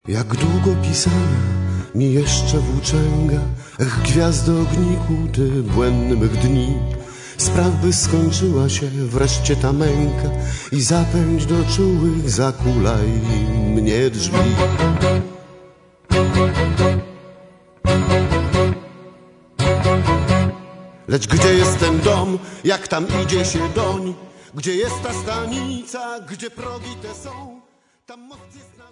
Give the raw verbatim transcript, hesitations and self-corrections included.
Jak długo pisana mi jeszcze włóczęga, ech, gwiazdo ogniku, ty błędny mych dni. Spraw by skończyła się wreszcie ta męka i zapędź do czułych, zakulaj mnie drzwi. Lecz gdzie jest ten dom, jak tam idzie się doń? Gdzie jest ta stanica, gdzie progi te są? Tam most jest na...